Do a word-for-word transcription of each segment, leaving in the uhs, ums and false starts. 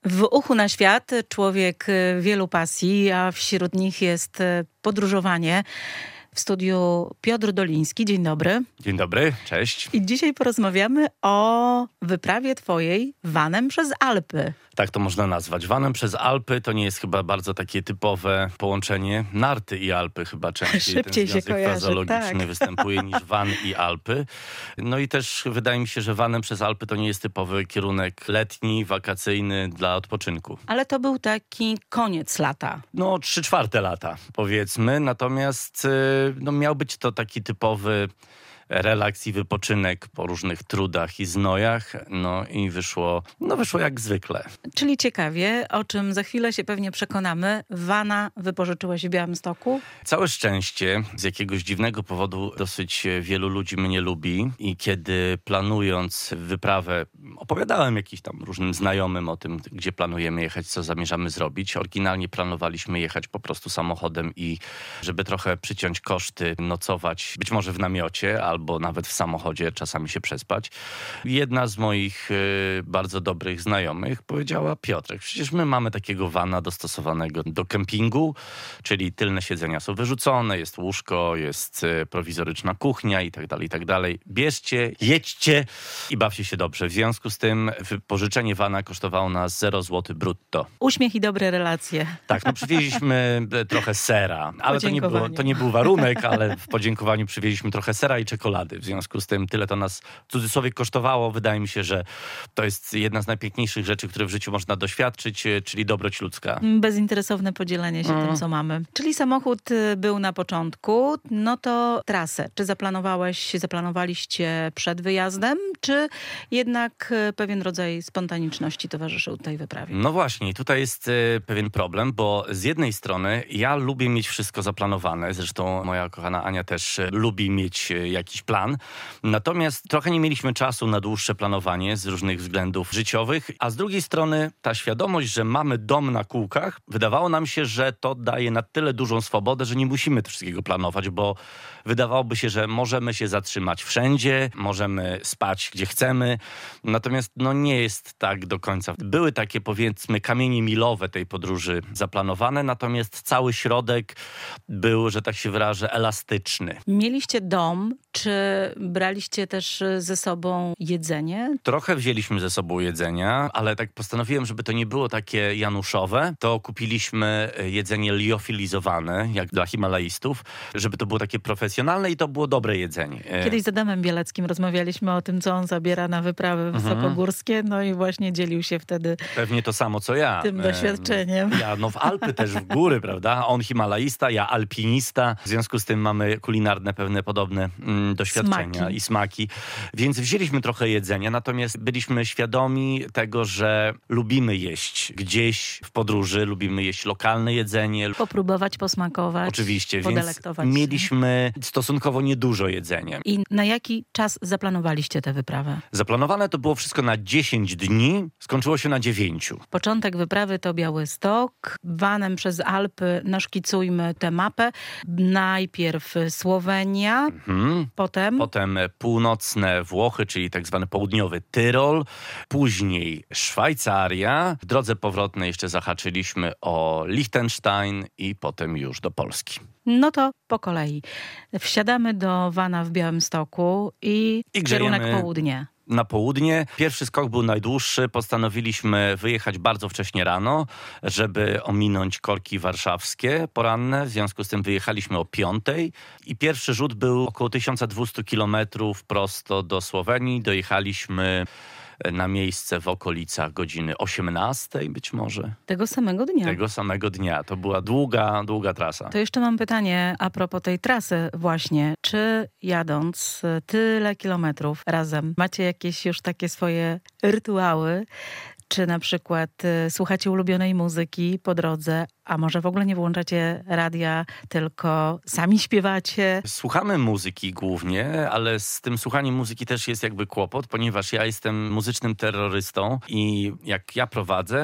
W Uchu na świat człowiek wielu pasji, a wśród nich jest podróżowanie. W studiu Piotr Doliński. Dzień dobry. Dzień dobry, cześć. I dzisiaj porozmawiamy o wyprawie twojej vanem przez Alpy. Tak to można nazwać. Vanem przez Alpy to nie jest chyba bardzo takie typowe połączenie. Narty i Alpy chyba częściej Szybciej ten związek się kojarzy, frazologiczny tak. występuje niż van i Alpy. No i też wydaje mi się, że vanem przez Alpy to nie jest typowy kierunek letni, wakacyjny dla odpoczynku. Ale to był taki koniec lata. No trzy czwarte lata powiedzmy. Natomiast no, miał być to taki typowy relaks i wypoczynek po różnych trudach i znojach. No i wyszło, no wyszło jak zwykle. Czyli ciekawie, o czym za chwilę się pewnie przekonamy. Vana wypożyczyłeś w Białymstoku? Całe szczęście, z jakiegoś dziwnego powodu dosyć wielu ludzi mnie lubi i kiedy planując wyprawę, opowiadałem jakiś tam różnym znajomym o tym, gdzie planujemy jechać, co zamierzamy zrobić. Oryginalnie planowaliśmy jechać po prostu samochodem i żeby trochę przyciąć koszty, nocować być może w namiocie albo albo nawet w samochodzie, czasami się przespać. Jedna z moich y, bardzo dobrych znajomych powiedziała: Piotrek, przecież my mamy takiego vana dostosowanego do kempingu, czyli tylne siedzenia są wyrzucone, jest łóżko, jest y, prowizoryczna kuchnia i tak dalej, i tak dalej. Bierzcie, jedźcie i bawcie się dobrze. W związku z tym wypożyczenie vana kosztowało nas zero złotych brutto. Uśmiech i dobre relacje. Tak, no przywieźliśmy trochę sera, ale to nie, było, to nie był warunek, ale w podziękowaniu przywieźliśmy trochę sera i czekolady. W związku z tym tyle to nas w cudzysłowie kosztowało. Wydaje mi się, że to jest jedna z najpiękniejszych rzeczy, które w życiu można doświadczyć, czyli dobroć ludzka. Bezinteresowne podzielenie się mm. tym, co mamy. Czyli samochód był na początku, no to trasę. Czy zaplanowałeś, zaplanowaliście przed wyjazdem, czy jednak pewien rodzaj spontaniczności towarzyszył tej wyprawie? No właśnie, tutaj jest y, pewien problem, bo z jednej strony ja lubię mieć wszystko zaplanowane, zresztą moja kochana Ania też y, lubi mieć y, jakiś plan. Natomiast trochę nie mieliśmy czasu na dłuższe planowanie z różnych względów życiowych, a z drugiej strony ta świadomość, że mamy dom na kółkach, wydawało nam się, że to daje na tyle dużą swobodę, że nie musimy wszystkiego planować, bo wydawałoby się, że możemy się zatrzymać wszędzie, możemy spać gdzie chcemy, natomiast no nie jest tak do końca. Były takie, powiedzmy, kamienie milowe tej podróży zaplanowane, natomiast cały środek był, że tak się wyrażę, elastyczny. Mieliście dom, czy braliście też ze sobą jedzenie? Trochę wzięliśmy ze sobą jedzenia, ale tak postanowiłem, żeby to nie było takie januszowe, to kupiliśmy jedzenie liofilizowane, jak dla himalaistów, żeby to było takie profesjonalne i to było dobre jedzenie. Kiedyś z Adamem Bieleckim rozmawialiśmy o tym, co on zabiera na wyprawy wysokogórskie, no i właśnie dzielił się wtedy pewnie to samo, co ja. Tym doświadczeniem. Ja no w Alpy też w góry, prawda? On himalaista, ja alpinista. W związku z tym mamy kulinarne pewne podobne mm, doświadczenia smaki. i smaki. Więc wzięliśmy trochę jedzenia, natomiast byliśmy świadomi tego, że lubimy jeść gdzieś w podróży, lubimy jeść lokalne jedzenie. Popróbować, posmakować. Oczywiście, więc się. mieliśmy stosunkowo niedużo jedzenia. I na jaki czas zaplanowaliście tę wyprawę? Zaplanowane to było wszystko na dziesięć dni, skończyło się na dziewięciu. Początek wyprawy to Białystok. Vanem przez Alpy naszkicujmy tę mapę. Najpierw Słowenia, Mhm. potem... Potem północne Włochy, czyli tak zwany południowy Tyrol, później Szwajcaria. W drodze powrotnej jeszcze zahaczyliśmy o Liechtenstein i potem już do Polski. No to po kolei. Wsiadamy do vana w Białymstoku i, I kierunek południe. Na południe. Pierwszy skok był najdłuższy. Postanowiliśmy wyjechać bardzo wcześnie rano, żeby ominąć korki warszawskie poranne. W związku z tym wyjechaliśmy o piątej i pierwszy rzut był około tysiąc dwieście kilometrów prosto do Słowenii. Dojechaliśmy na miejsce w okolicach godziny osiemnastej być może. Tego samego dnia. Tego samego dnia. To była długa, długa trasa. To jeszcze mam pytanie a propos tej trasy właśnie. Czy jadąc tyle kilometrów razem macie jakieś już takie swoje rytuały? Czy na przykład y, słuchacie ulubionej muzyki po drodze, a może w ogóle nie włączacie radia, tylko sami śpiewacie? Słuchamy muzyki głównie, ale z tym słuchaniem muzyki też jest jakby kłopot, ponieważ ja jestem muzycznym terrorystą i jak ja prowadzę,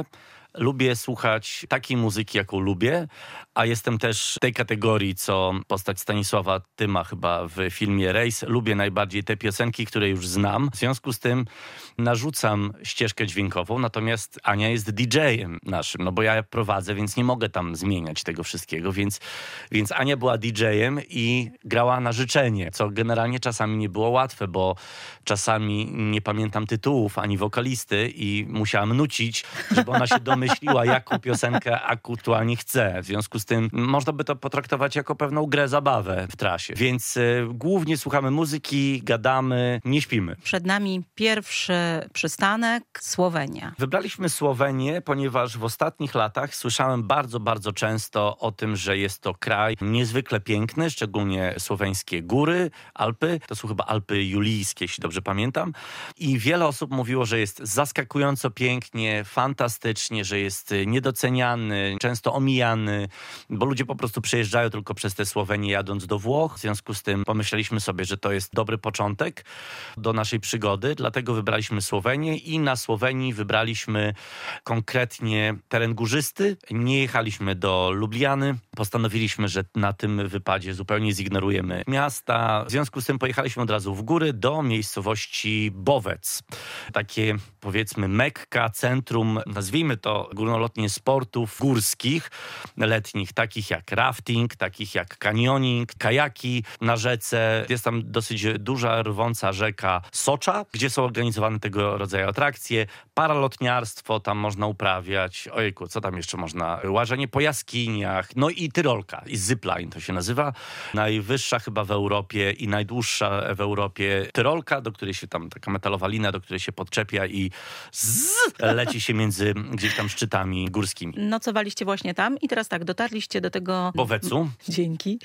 lubię słuchać takiej muzyki, jaką lubię, a jestem też w tej kategorii, co postać Stanisława Tyma chyba w filmie Race. Lubię najbardziej te piosenki, które już znam. W związku z tym narzucam ścieżkę dźwiękową, natomiast Ania jest didżejem naszym, no bo ja prowadzę, więc nie mogę tam zmieniać tego wszystkiego, więc, więc Ania była didżejem i grała na życzenie, co generalnie czasami nie było łatwe, bo czasami nie pamiętam tytułów ani wokalisty i musiałam nucić, żeby ona się domyśliła, jaką piosenkę aktualnie chce. W związku z tym można by to potraktować jako pewną grę, zabawę w trasie. Więc y, głównie słuchamy muzyki, gadamy, nie śpimy. Przed nami pierwszy przystanek Słowenia. Wybraliśmy Słowenię, ponieważ w ostatnich latach słyszałem bardzo, bardzo często o tym, że jest to kraj niezwykle piękny, szczególnie słoweńskie góry, Alpy. To są chyba Alpy Julijskie, jeśli dobrze pamiętam. I wiele osób mówiło, że jest zaskakująco pięknie, fantastycznie, że jest niedoceniany, często omijany, bo ludzie po prostu przejeżdżają tylko przez te Słowenię jadąc do Włoch. W związku z tym pomyśleliśmy sobie, że to jest dobry początek do naszej przygody, dlatego wybraliśmy Słowenię i na Słowenii wybraliśmy konkretnie teren górzysty. Nie jechaliśmy do Lubliany. Postanowiliśmy, że na tym wypadzie zupełnie zignorujemy miasta. W związku z tym pojechaliśmy od razu w góry do miejscowości Bowec. Takie, powiedzmy, Mekka, centrum, nazwijmy to górnolotnie, sportów górskich, letnich, takich jak rafting, takich jak kanioning, kajaki na rzece. Jest tam dosyć duża, rwąca rzeka Socza, gdzie są organizowane tego rodzaju atrakcje. Paralotniarstwo tam można uprawiać. Ojejku, co tam jeszcze można? Łażenie po jaskiniach. No i tyrolka. I zipline to się nazywa. Najwyższa chyba w Europie i najdłuższa w Europie tyrolka, do której się tam, taka metalowa lina, do której się podczepia i zzz, leci się między gdzieś tam szczytami górskimi. Nocowaliście właśnie tam i teraz tak, dotarliście do tego... Bowecu. Dzięki.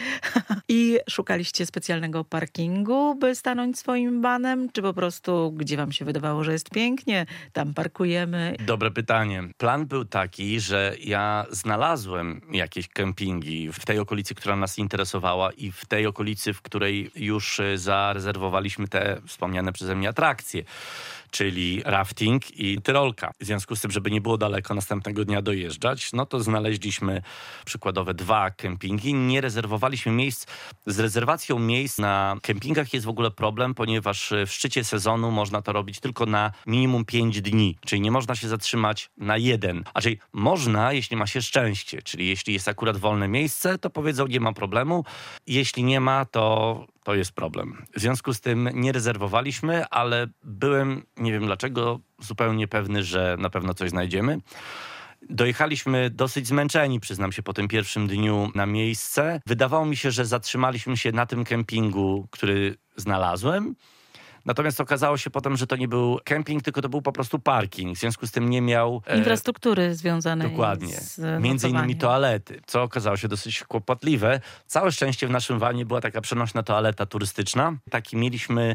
I szukaliście specjalnego parkingu, by stanąć swoim vanem, czy po prostu gdzie wam się wydawało, że jest pięknie, tam parkujemy? Dobre pytanie. Plan był taki, że ja znalazłem jakieś kempingi w tej okolicy, która nas interesowała i w tej okolicy, w której już zarezerwowaliśmy te wspomniane przeze mnie atrakcje, czyli rafting i tyrolka. W związku z tym, żeby nie było daleko następnego dnia dojeżdżać, no to znaleźliśmy przykładowe dwa kempingi. Nie rezerwowaliśmy miejsc. Z rezerwacją miejsc na kempingach jest w ogóle problem, ponieważ w szczycie sezonu można to robić tylko na minimum pięć dni, czyli nie można się zatrzymać na jeden. A czyli można, jeśli ma się szczęście, czyli jeśli jest akurat wolne miejsce, to powiedzą, nie ma problemu. Jeśli nie ma, to... to jest problem. W związku z tym nie rezerwowaliśmy, ale byłem, nie wiem dlaczego, zupełnie pewny, że na pewno coś znajdziemy. Dojechaliśmy dosyć zmęczeni, przyznam się, po tym pierwszym dniu na miejsce. Wydawało mi się, że zatrzymaliśmy się na tym kempingu, który znalazłem. Natomiast okazało się potem, że to nie był kemping, tylko to był po prostu parking. W związku z tym nie miał... E, infrastruktury związanej dokładnie. z Między innymi toalety, co okazało się dosyć kłopotliwe. Całe szczęście w naszym vanie była taka przenośna toaleta turystyczna. Taki mieliśmy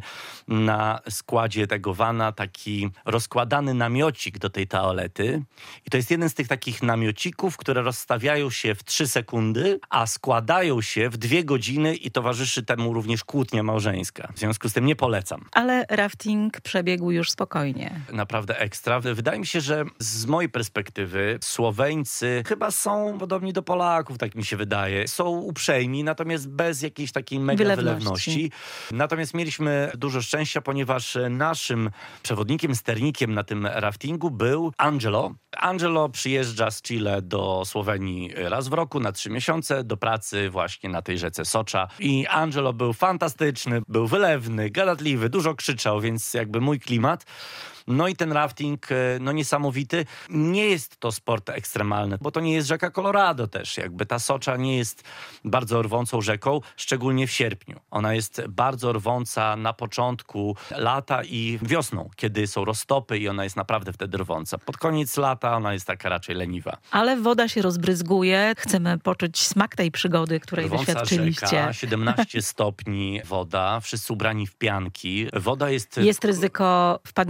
na składzie tego vana taki rozkładany namiocik do tej toalety. I to jest jeden z tych takich namiocików, które rozstawiają się w trzy sekundy, a składają się w dwie godziny i towarzyszy temu również kłótnia małżeńska. W związku z tym nie polecam. Ale rafting przebiegł już spokojnie. Naprawdę ekstra. Wydaje mi się, że z mojej perspektywy Słoweńcy chyba są podobni do Polaków, tak mi się wydaje. Są uprzejmi, natomiast bez jakiejś takiej mega wylewności. wylewności. Natomiast mieliśmy dużo szczęścia, ponieważ naszym przewodnikiem, sternikiem na tym raftingu był Angelo. Angelo przyjeżdża z Chile do Słowenii raz w roku na trzy miesiące do pracy właśnie na tej rzece Socza. I Angelo był fantastyczny, był wylewny, gadatliwy, dużo krzyczał, więc jakby mój klimat. No i ten rafting, no niesamowity. Nie jest to sport ekstremalny, bo to nie jest rzeka Colorado też. Jakby ta Socza nie jest bardzo rwącą rzeką, szczególnie w sierpniu. Ona jest bardzo rwąca na początku lata i wiosną, kiedy są roztopy i ona jest naprawdę wtedy rwąca. Pod koniec lata ona jest taka raczej leniwa. Ale woda się rozbryzguje. Chcemy poczuć smak tej przygody, której rwąca doświadczyliście. Rzeka, siedemnaście stopni woda, wszyscy ubrani w pianki. Woda jest... Jest ryzyko wpadnięcia do wody?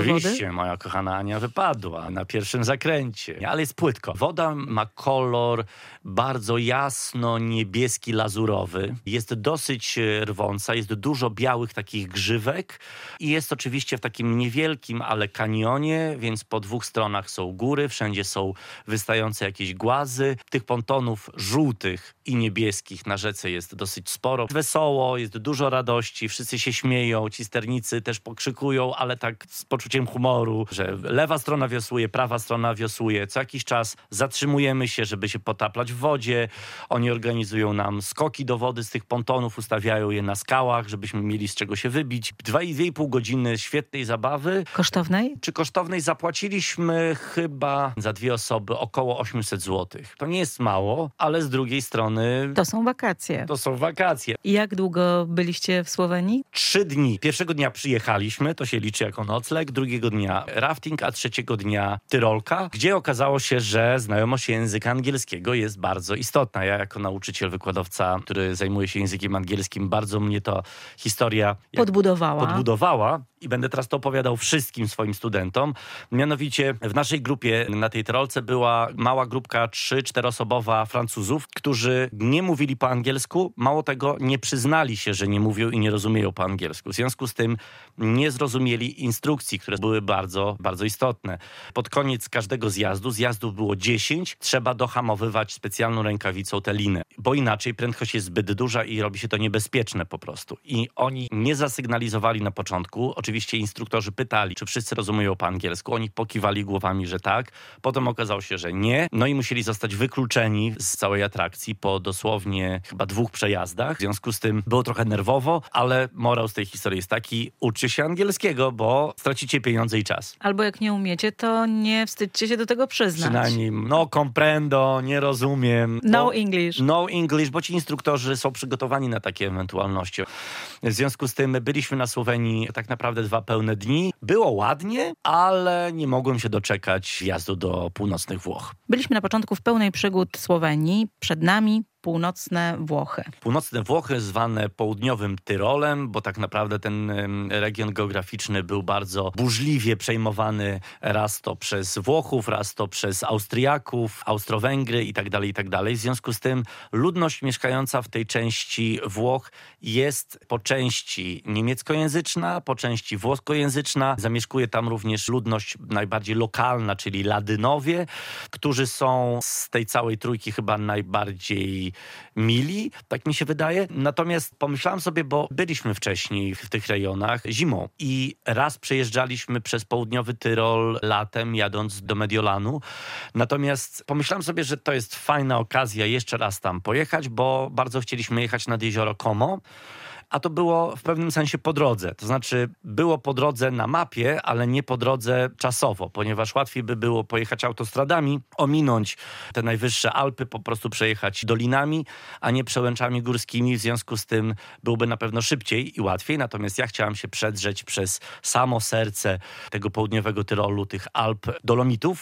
Oczywiście, wody? moja kochana Ania wypadła na pierwszym zakręcie, ale jest płytko. Woda ma kolor bardzo jasno niebieski, lazurowy. Jest dosyć rwąca, jest dużo białych takich grzywek i jest oczywiście w takim niewielkim, ale kanionie, więc po dwóch stronach są góry, wszędzie są wystające jakieś głazy. Tych pontonów żółtych i niebieskich na rzece jest dosyć sporo. Wesoło, jest dużo radości, wszyscy się śmieją, ci sternicy też pokrzykują, ale tak z poczuciem humoru, że lewa strona wiosłuje, prawa strona wiosłuje. Co jakiś czas zatrzymujemy się, żeby się potaplać w wodzie. Oni organizują nam skoki do wody z tych pontonów, ustawiają je na skałach, żebyśmy mieli z czego się wybić. Dwa i dwie i pół godziny świetnej zabawy. Kosztownej? Czy kosztownej? Zapłaciliśmy chyba za dwie osoby około osiemset złotych. To nie jest mało, ale z drugiej strony To są wakacje. to są wakacje. I jak długo byliście w Słowenii? Trzy dni. Pierwszego dnia przyjechaliśmy, to się liczy jako nocleg, drugiego dnia rafting, a trzeciego dnia tyrolka, gdzie okazało się, że znajomość języka angielskiego jest bardzo istotna. Ja jako nauczyciel, wykładowca, który zajmuje się językiem angielskim, bardzo mnie to historia Podbudowała. podbudowała i będę teraz to opowiadał wszystkim swoim studentom. Mianowicie w naszej grupie na tej tyrolce była mała grupka trzy czteroosobowa Francuzów, którzy nie mówili po angielsku, mało tego nie przyznali się, że nie mówią i nie rozumieją po angielsku. W związku z tym nie zrozumieli instrukcji, które były bardzo, bardzo istotne. Pod koniec każdego zjazdu, zjazdów było dziesięć, trzeba dohamowywać specjalną rękawicą tę linę, bo inaczej prędkość jest zbyt duża i robi się to niebezpieczne po prostu. I oni nie zasygnalizowali na początku. Oczywiście instruktorzy pytali, czy wszyscy rozumieją po angielsku. Oni pokiwali głowami, że tak. Potem okazało się, że nie. No i musieli zostać wykluczeni z całej atrakcji po dosłownie chyba dwóch przejazdach. W związku z tym było trochę nerwowo, ale morał z tej historii jest taki, uczcie się angielskiego, bo stracicie pieniądze i czas. Albo jak nie umiecie, to nie wstydźcie się do tego przyznać. Przynajmniej no comprendo, nie rozumiem. No bo, English. No English, bo ci instruktorzy są przygotowani na takie ewentualności. W związku z tym byliśmy na Słowenii tak naprawdę dwa pełne dni. Było ładnie, ale nie mogłem się doczekać wjazdu do północnych Włoch. Byliśmy na początku w pełnej przygód Słowenii. Przed nami północne Włochy. Północne Włochy, zwane południowym Tyrolem, bo tak naprawdę ten region geograficzny był bardzo burzliwie przejmowany raz to przez Włochów, raz to przez Austriaków, Austro-Węgry i tak dalej, i tak dalej. W związku z tym ludność mieszkająca w tej części Włoch jest po części niemieckojęzyczna, po części włoskojęzyczna. Zamieszkuje tam również ludność najbardziej lokalna, czyli Ladynowie, którzy są z tej całej trójki chyba najbardziej mili, tak mi się wydaje. Natomiast pomyślałem sobie, bo byliśmy wcześniej w tych rejonach zimą i raz przejeżdżaliśmy przez południowy Tyrol latem, jadąc do Mediolanu. Natomiast pomyślałem sobie, że to jest fajna okazja jeszcze raz tam pojechać, bo bardzo chcieliśmy jechać nad jezioro Como. A to było w pewnym sensie po drodze. To znaczy było po drodze na mapie, ale nie po drodze czasowo, ponieważ łatwiej by było pojechać autostradami, ominąć te najwyższe Alpy, po prostu przejechać dolinami, a nie przełęczami górskimi. W związku z tym byłby na pewno szybciej i łatwiej. Natomiast ja chciałam się przedrzeć przez samo serce tego południowego Tyrolu, tych Alp Dolomitów.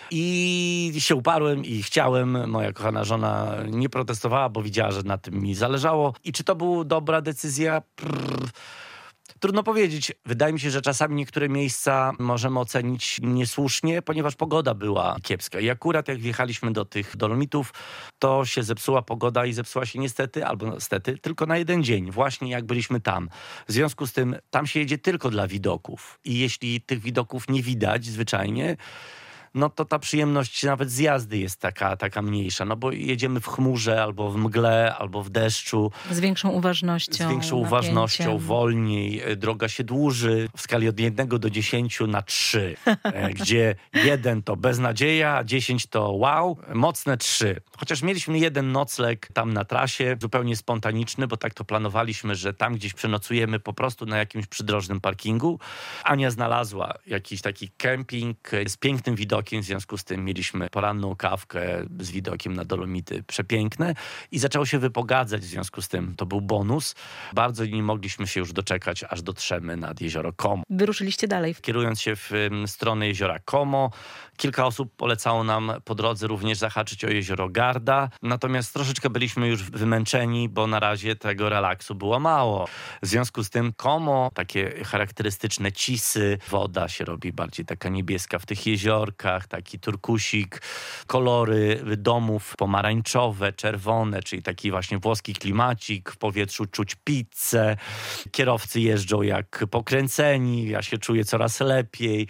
I się uparłem i chciałem. Moja kochana żona nie protestowała, bo widziała, że na tym mi zależało. I czy to była dobra decyzja? Prrr. Trudno powiedzieć. Wydaje mi się, że czasami niektóre miejsca możemy ocenić niesłusznie, ponieważ pogoda była kiepska. I akurat jak wjechaliśmy do tych Dolomitów, to się zepsuła pogoda i zepsuła się niestety, albo niestety, tylko na jeden dzień, właśnie jak byliśmy tam. W związku z tym tam się jedzie tylko dla widoków. I jeśli tych widoków nie widać zwyczajnie, no to ta przyjemność nawet z jazdy jest taka, taka mniejsza, no bo jedziemy w chmurze, albo w mgle, albo w deszczu. Z większą uważnością. Z większą napięciem. uważnością, wolniej, droga się dłuży, w skali od jednego do dziesięciu na trzy, gdzie jeden to beznadzieja, a dziesięć to wow, mocne trzy. Chociaż mieliśmy jeden nocleg tam na trasie, zupełnie spontaniczny, bo tak to planowaliśmy, że tam gdzieś przenocujemy po prostu na jakimś przydrożnym parkingu. Ania znalazła jakiś taki kemping z pięknym widokiem, widokiem, w związku z tym mieliśmy poranną kawkę z widokiem na Dolomity przepiękne i zaczęło się wypogadzać, w związku z tym to był bonus. Bardzo nie mogliśmy się już doczekać, aż dotrzemy nad jezioro Como. Wyruszyliście dalej. Kierując się w stronę jeziora Como, kilka osób polecało nam po drodze również zahaczyć o jezioro Garda, natomiast troszeczkę byliśmy już wymęczeni, bo na razie tego relaksu było mało. W związku z tym Como, takie charakterystyczne cisy, woda się robi bardziej taka niebieska w tych jeziorkach, taki turkusik, kolory domów pomarańczowe, czerwone, czyli taki właśnie włoski klimacik, w powietrzu czuć pizzę, kierowcy jeżdżą jak pokręceni, ja się czuję coraz lepiej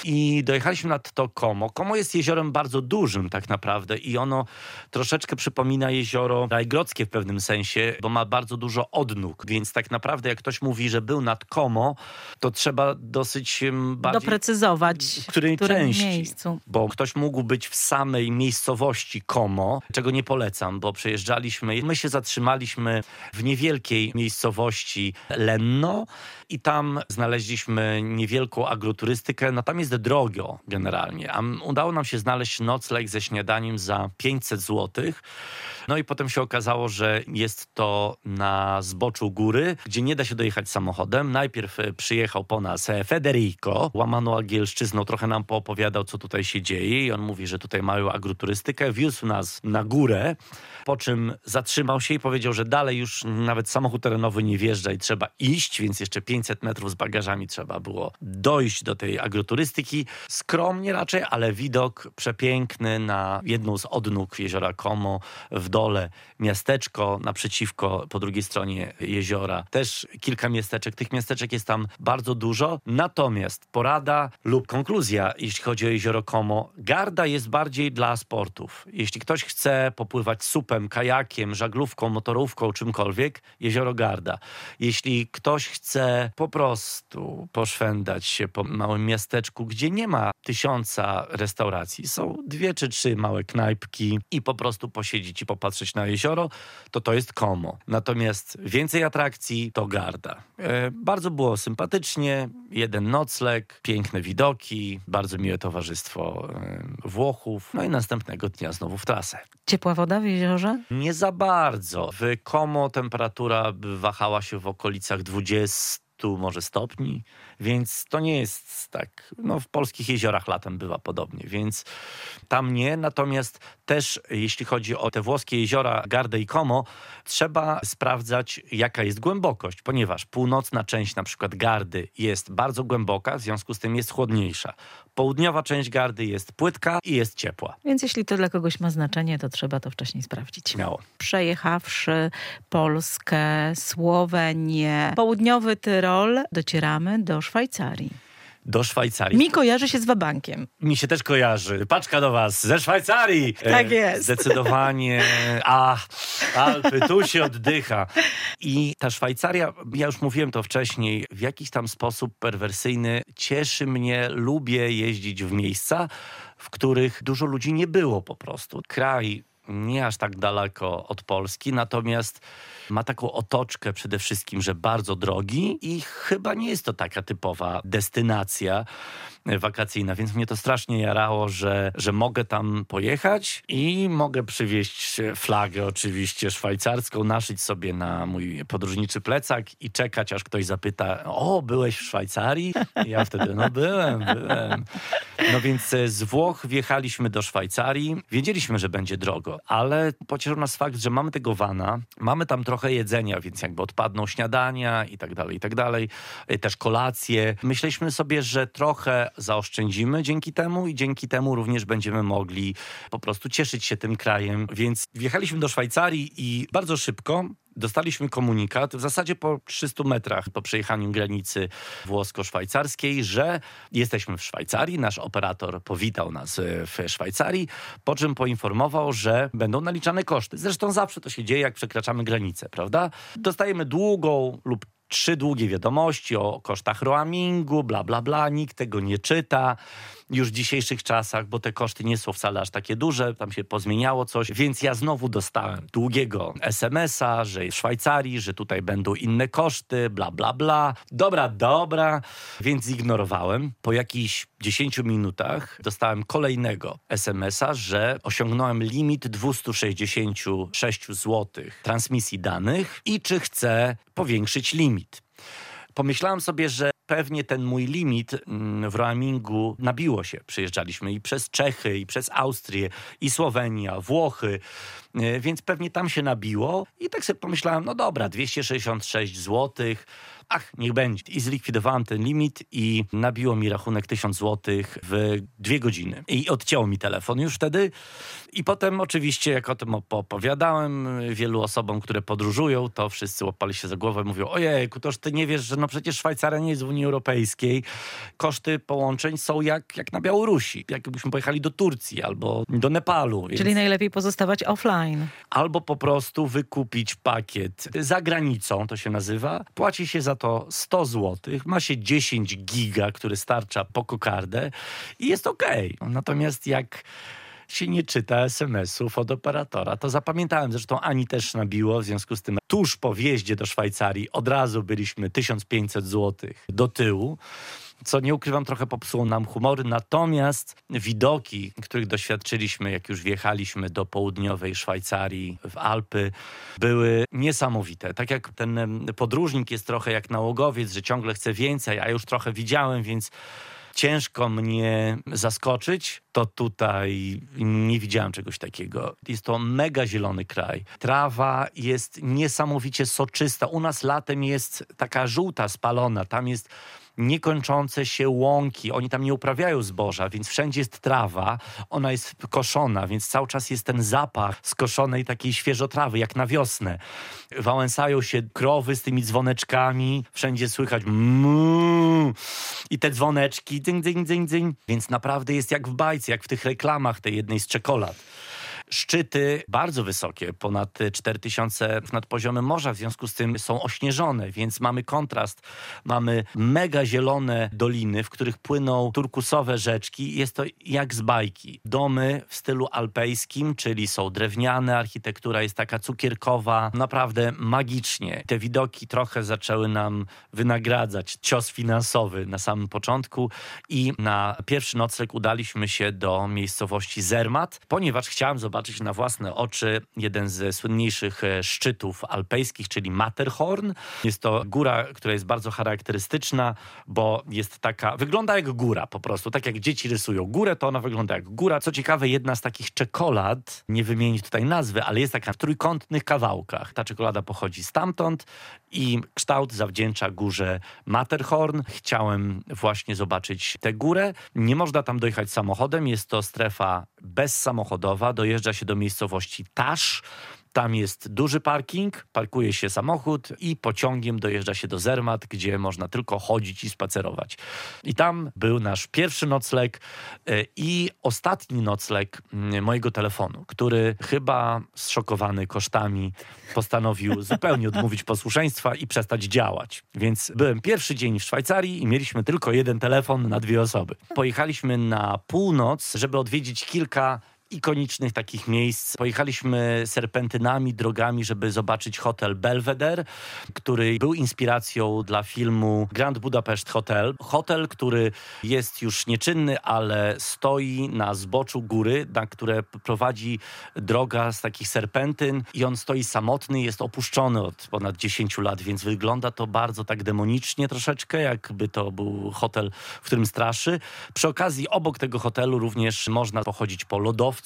i dojechaliśmy nad to Como. Como jest jeziorem bardzo dużym tak naprawdę i ono troszeczkę przypomina jezioro Rajgrodzkie w pewnym sensie, bo ma bardzo dużo odnóg, więc tak naprawdę jak ktoś mówi, że był nad Como, to trzeba dosyć bardziej doprecyzować, w której w którym części, miejscu. bo ktoś mógł być w samej miejscowości Como, czego nie polecam, bo przejeżdżaliśmy, my się zatrzymaliśmy w niewielkiej miejscowości Lenno i tam znaleźliśmy niewielką agroturystykę, no tam jest drogo generalnie, a udało nam się znaleźć nocleg ze śniadaniem za pięćset złotych. No i potem się okazało, że jest to na zboczu góry, gdzie nie da się dojechać samochodem. Najpierw przyjechał po nas Federico, łamaną angielszczyzną, trochę nam poopowiadał, co tutaj się dzieje i on mówi, że tutaj mają agroturystykę. Wiózł nas na górę, po czym zatrzymał się i powiedział, że dalej już nawet samochód terenowy nie wjeżdża i trzeba iść, więc jeszcze pięćset metrów z bagażami trzeba było dojść do tej agroturystyki. Skromnie raczej, ale widok przepiękny na jedną z odnóg jeziora Como, w dole miasteczko, naprzeciwko, po drugiej stronie jeziora też kilka miasteczek. Tych miasteczek jest tam bardzo dużo. Natomiast porada lub konkluzja, jeśli chodzi o jezioro Como, Garda jest bardziej dla sportów. Jeśli ktoś chce popływać supem, kajakiem, żaglówką, motorówką, czymkolwiek, jezioro Garda. Jeśli ktoś chce po prostu poszwędać się po małym miasteczku, gdzie nie ma tysiąca restauracji, są dwie czy trzy małe knajpki i po prostu posiedzieć i popatrzeć na jezioro, to to jest Como. Natomiast więcej atrakcji to Garda. E, bardzo było sympatycznie, jeden nocleg, piękne widoki, bardzo miłe towarzystwo e, Włochów, no i następnego dnia znowu w trasę. Ciepła woda w jeziorze? Nie za bardzo. W Como temperatura wahała się w okolicach dwudziestu może stopni, więc to nie jest tak, no w polskich jeziorach latem bywa podobnie, więc tam nie, natomiast też jeśli chodzi o te włoskie jeziora Gardę i Como, trzeba sprawdzać jaka jest głębokość, ponieważ północna część na przykład Gardy jest bardzo głęboka, w związku z tym jest chłodniejsza. Południowa część Gardy jest płytka i jest ciepła. Więc jeśli to dla kogoś ma znaczenie, to trzeba to wcześniej sprawdzić. Śmiało. Przejechawszy Polskę, Słowenię, południowy Tyrol, docieramy do Szwajcarii. Do Szwajcarii. Mi kojarzy się z wabankiem. Mi się też kojarzy. Paczka do was ze Szwajcarii. Tak jest. Zdecydowanie. A, Alpy, tu się oddycha. I ta Szwajcaria, ja już mówiłem to wcześniej, w jakiś tam sposób perwersyjny cieszy mnie, lubię jeździć w miejsca, w których dużo ludzi nie było po prostu. Kraj nie aż tak daleko od Polski, natomiast ma taką otoczkę przede wszystkim, że bardzo drogi i chyba nie jest to taka typowa destynacja wakacyjna, więc mnie to strasznie jarało, że, że mogę tam pojechać i mogę przywieźć flagę oczywiście szwajcarską, naszyć sobie na mój podróżniczy plecak i czekać, aż ktoś zapyta, o, byłeś w Szwajcarii? I ja wtedy, no byłem, byłem. No więc z Włoch wjechaliśmy do Szwajcarii. Wiedzieliśmy, że będzie drogo, ale pocieszył nas fakt, że mamy tego vana, mamy tam trochę jedzenia, więc jakby odpadną śniadania i tak dalej, i tak dalej. Też kolacje. Myśleliśmy sobie, że trochę zaoszczędzimy dzięki temu i dzięki temu również będziemy mogli po prostu cieszyć się tym krajem. Więc wjechaliśmy do Szwajcarii i bardzo szybko dostaliśmy komunikat, w zasadzie po trzystu metrach po przejechaniu granicy włosko-szwajcarskiej, że jesteśmy w Szwajcarii. Nasz operator powitał nas w Szwajcarii, po czym poinformował, że będą naliczane koszty. Zresztą zawsze to się dzieje, jak przekraczamy granicę, prawda? Dostajemy długą lub trzy długie wiadomości o kosztach roamingu, bla, bla, bla. Nikt tego nie czyta. już w dzisiejszych czasach, bo te koszty nie są wcale aż takie duże, tam się pozmieniało coś, więc ja znowu dostałem długiego es em es a, że w Szwajcarii, że tutaj będą inne koszty, bla, bla, bla. Dobra, dobra, więc zignorowałem. Po jakichś dziesięciu minutach dostałem kolejnego es em es a, że osiągnąłem limit dwieście sześćdziesiąt sześć złotych transmisji danych i czy chcę powiększyć limit. Pomyślałem sobie, że pewnie ten mój limit w roamingu nabiło się. Przyjeżdżaliśmy i przez Czechy, i przez Austrię, i Słowenia, Włochy, więc pewnie tam się nabiło. I tak sobie pomyślałem, no dobra, dwieście sześćdziesiąt sześć złotych, ach, niech będzie. I zlikwidowałem ten limit i nabiło mi rachunek tysiąc złotych w dwie godziny. I odcięło mi telefon już wtedy. I potem oczywiście, jak o tym opowiadałem wielu osobom, które podróżują, to wszyscy łapali się za głowę i mówią, ojejku, toż ty nie wiesz, że no przecież Szwajcaria nie jest w Unii Europejskiej. Koszty połączeń są jak, jak na Białorusi. Jakbyśmy pojechali do Turcji albo do Nepalu. Czyli więc... najlepiej pozostawać offline. Albo po prostu wykupić pakiet za granicą, to się nazywa. Płaci się za to sto złotych, ma się dziesięć giga, który starcza po kokardę i jest okej. Okay. Natomiast jak się nie czyta es em esów od operatora, to zapamiętałem, zresztą Ani też nabiło, w związku z tym tuż po wjeździe do Szwajcarii od razu byliśmy tysiąc pięćset złotych do tyłu, co nie ukrywam, trochę popsuło nam humory, natomiast widoki, których doświadczyliśmy, jak już wjechaliśmy do południowej Szwajcarii w Alpy, były niesamowite. Tak jak ten podróżnik jest trochę jak nałogowiec, że ciągle chce więcej, a już trochę widziałem, więc ciężko mnie zaskoczyć, to tutaj nie widziałem czegoś takiego. Jest to mega zielony kraj. Trawa jest niesamowicie soczysta. U nas latem jest taka żółta, spalona. Tam jest niekończące się łąki. Oni tam nie uprawiają zboża, więc wszędzie jest trawa. Ona jest koszona, więc cały czas jest ten zapach skoszonej takiej świeżotrawy, jak na wiosnę. Wałęsają się krowy z tymi dzwoneczkami. Wszędzie słychać mmm. I te dzwoneczki dzyń, dzyń, dzyń, dzyń. Więc naprawdę jest jak w bajce, jak w tych reklamach tej jednej z czekolad. Szczyty bardzo wysokie, ponad cztery tysiące nad poziomem morza, w związku z tym są ośnieżone, więc mamy kontrast. Mamy mega zielone doliny, w których płyną turkusowe rzeczki. Jest to jak z bajki. Domy w stylu alpejskim, czyli są drewniane, architektura jest taka cukierkowa, naprawdę magicznie. Te widoki trochę zaczęły nam wynagradzać cios finansowy na samym początku i na pierwszy nocleg udaliśmy się do miejscowości Zermatt, ponieważ chciałem zobaczyć na własne oczy jeden ze słynniejszych szczytów alpejskich, czyli Matterhorn. Jest to góra, która jest bardzo charakterystyczna, bo jest taka, wygląda jak góra po prostu. Tak jak dzieci rysują górę, to ona wygląda jak góra. Co ciekawe, jedna z takich czekolad, nie wymienić tutaj nazwy, ale jest taka w trójkątnych kawałkach. Ta czekolada pochodzi stamtąd i kształt zawdzięcza górze Matterhorn. Chciałem właśnie zobaczyć tę górę. Nie można tam dojechać samochodem, jest to strefa bezsamochodowa. Dojeżdża się do miejscowości Tasz. Tam jest duży parking, parkuje się samochód i pociągiem dojeżdża się do Zermatt, gdzie można tylko chodzić i spacerować. I tam był nasz pierwszy nocleg i ostatni nocleg mojego telefonu, który chyba zszokowany kosztami postanowił zupełnie odmówić posłuszeństwa i przestać działać. Więc byłem pierwszy dzień w Szwajcarii i mieliśmy tylko jeden telefon na dwie osoby. Pojechaliśmy na północ, żeby odwiedzić kilka ikonicznych takich miejsc. Pojechaliśmy serpentynami, drogami, żeby zobaczyć hotel Belvedere, który był inspiracją dla filmu Grand Budapest Hotel. Hotel, który jest już nieczynny, ale stoi na zboczu góry, na które prowadzi droga z takich serpentyn i on stoi samotny, jest opuszczony od ponad dziesięciu lat, więc wygląda to bardzo tak demonicznie troszeczkę, jakby to był hotel, w którym straszy. Przy okazji obok tego hotelu również można pochodzić po lodowcu,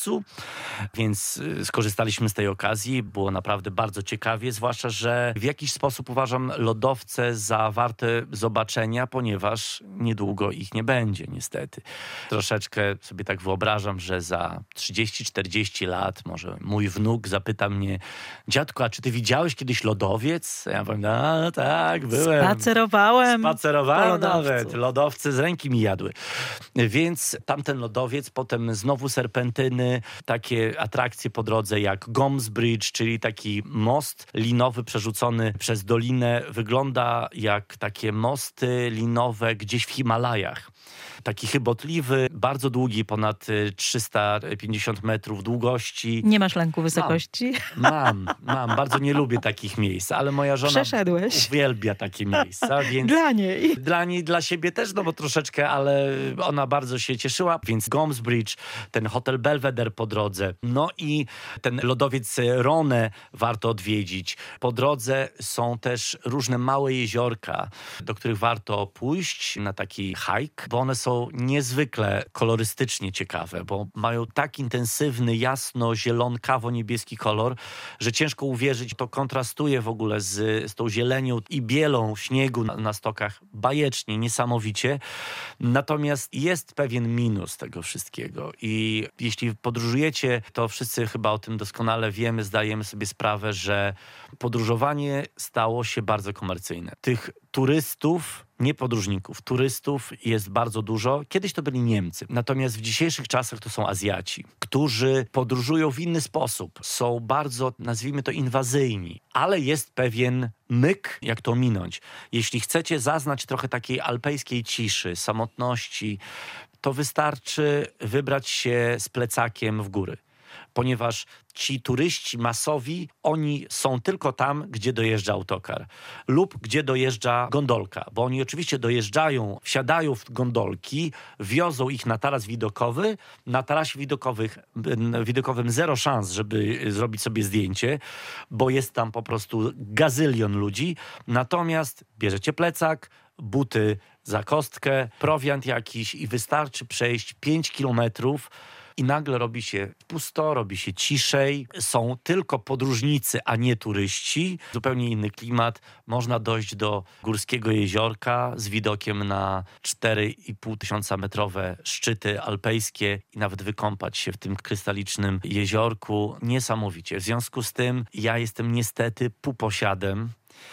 więc skorzystaliśmy z tej okazji. Było naprawdę bardzo ciekawie, zwłaszcza, że w jakiś sposób uważam lodowce za warte zobaczenia, ponieważ niedługo ich nie będzie, niestety. Troszeczkę sobie tak wyobrażam, że za trzydzieści czterdzieści lat może mój wnuk zapyta mnie: dziadku, a czy ty widziałeś kiedyś lodowiec? Ja powiem, no tak, byłem. Spacerowałem. Spacerowałem nawet. Lodowce z ręki mi jadły. Więc tamten lodowiec, potem znowu serpentyny, takie atrakcje po drodze jak Goms Bridge, czyli taki most linowy przerzucony przez dolinę. Wygląda jak takie mosty linowe gdzieś w Himalajach. taki chybotliwy, bardzo długi, ponad trzysta pięćdziesiąt metrów długości. Nie masz lęku wysokości? Mam, mam, mam. Bardzo nie lubię takich miejsc, ale moja żona Przeszedłeś. uwielbia takie miejsca. Więc dla niej. Dla niej, dla siebie też, no bo troszeczkę, ale ona bardzo się cieszyła. Więc Goms Bridge, ten hotel Belvedere po drodze, no i ten lodowiec Rhone warto odwiedzić. Po drodze są też różne małe jeziorka, do których warto pójść na taki hike, bo one są niezwykle kolorystycznie ciekawe, bo mają tak intensywny, jasno-zielonkawo-niebieski kolor, że ciężko uwierzyć, to kontrastuje w ogóle z, z tą zielenią i bielą śniegu na, na stokach bajecznie, niesamowicie. Natomiast jest pewien minus tego wszystkiego i jeśli podróżujecie, to wszyscy chyba o tym doskonale wiemy, zdajemy sobie sprawę, że podróżowanie stało się bardzo komercyjne. Tych turystów, nie podróżników, turystów jest bardzo dużo. Kiedyś to byli Niemcy. Natomiast w dzisiejszych czasach to są Azjaci, którzy podróżują w inny sposób. Są bardzo, nazwijmy to, inwazyjni. Ale jest pewien myk, jak to minąć. Jeśli chcecie zaznać trochę takiej alpejskiej ciszy, samotności, to wystarczy wybrać się z plecakiem w góry. Ponieważ ci turyści masowi, oni są tylko tam, gdzie dojeżdża autokar lub gdzie dojeżdża gondolka, bo oni oczywiście dojeżdżają, wsiadają w gondolki, wiozą ich na taras widokowy, na tarasie widokowych, widokowym zero szans, żeby zrobić sobie zdjęcie, bo jest tam po prostu gazylion ludzi, natomiast bierzecie plecak, buty za kostkę, prowiant jakiś i wystarczy przejść pięć kilometrów i nagle robi się pusto, robi się ciszej. Są tylko podróżnicy, a nie turyści. Zupełnie inny klimat. Można dojść do górskiego jeziorka z widokiem na cztery i pół tysiąca metrowe szczyty alpejskie i nawet wykąpać się w tym krystalicznym jeziorku. Niesamowicie. W związku z tym ja jestem niestety półposiadem.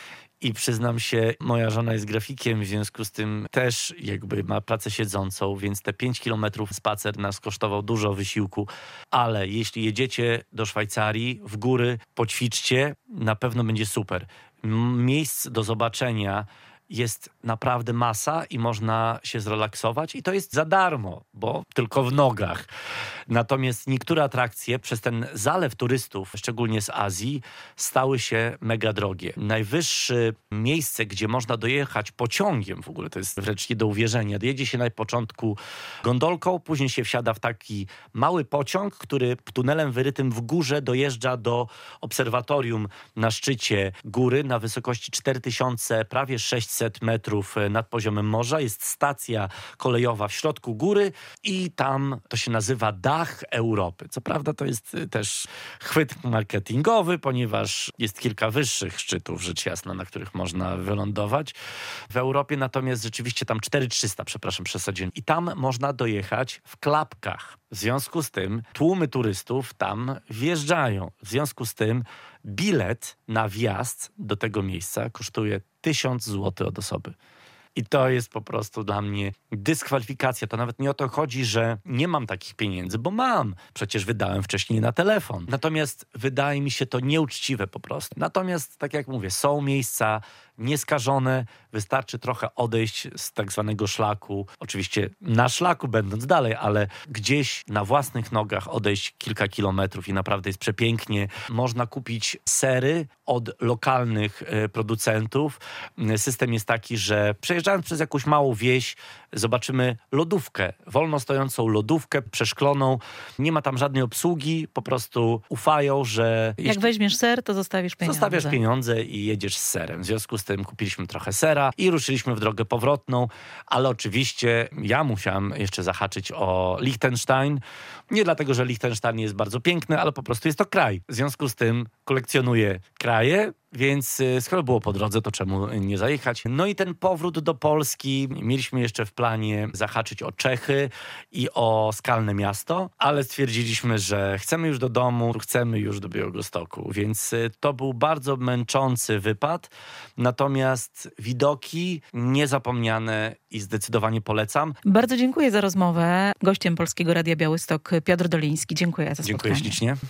I przyznam się, moja żona jest grafikiem, w związku z tym też jakby ma pracę siedzącą, więc te pięć kilometrów spacer nas kosztował dużo wysiłku. Ale jeśli jedziecie do Szwajcarii, w góry, poćwiczcie, na pewno będzie super. Miejsc do zobaczenia jest naprawdę masa i można się zrelaksować i to jest za darmo, bo tylko w nogach. Natomiast niektóre atrakcje przez ten zalew turystów, szczególnie z Azji, stały się mega drogie. Najwyższe miejsce, gdzie można dojechać pociągiem, w ogóle to jest wręcz nie do uwierzenia, jedzie się na początku gondolką, później się wsiada w taki mały pociąg, który tunelem wyrytym w górze dojeżdża do obserwatorium na szczycie góry na wysokości cztery tysiące, prawie sześćset metrów nad poziomem morza. Jest stacja kolejowa w środku góry i tam to się nazywa Dach Europy. Co prawda to jest też chwyt marketingowy, ponieważ jest kilka wyższych szczytów, rzecz jasna, na których można wylądować w Europie, natomiast rzeczywiście tam cztery tysiące trzysta, przepraszam, przesadziłem. I tam można dojechać w klapkach. W związku z tym tłumy turystów tam wjeżdżają. W związku z tym bilet na wjazd do tego miejsca kosztuje tysiąc złotych od osoby. I to jest po prostu dla mnie dyskwalifikacja. To nawet nie o to chodzi, że nie mam takich pieniędzy, bo mam. Przecież wydałem wcześniej na telefon. Natomiast wydaje mi się to nieuczciwe po prostu. Natomiast, tak jak mówię, są miejsca nieskażone. Wystarczy trochę odejść z tak zwanego szlaku. Oczywiście na szlaku będąc dalej, ale gdzieś na własnych nogach odejść kilka kilometrów i naprawdę jest przepięknie. Można kupić sery od lokalnych e, producentów. System jest taki, że przejeżdżając przez jakąś małą wieś, zobaczymy lodówkę, wolno stojącą lodówkę, przeszkloną. Nie ma tam żadnej obsługi, po prostu ufają, że... Jak weźmiesz ser, to zostawisz pieniądze. Zostawiasz pieniądze i jedziesz z serem. W związku z tym kupiliśmy trochę sera i ruszyliśmy w drogę powrotną, ale oczywiście ja musiałem jeszcze zahaczyć o Liechtenstein. Nie dlatego, że Liechtenstein jest bardzo piękny, ale po prostu jest to kraj. W związku z tym kolekcjonuję kraje, więc skoro było po drodze, to czemu nie zajechać? No i ten powrót do Polski. Mieliśmy jeszcze w planie zahaczyć o Czechy i o Skalne Miasto, ale stwierdziliśmy, że chcemy już do domu, chcemy już do Białegostoku, więc to był bardzo męczący wypad. Natomiast widoki niezapomniane i zdecydowanie polecam. Bardzo dziękuję za rozmowę. Gościem Polskiego Radia Białystok Piotr Doliński. Dziękuję za spotkanie. Dziękuję ślicznie.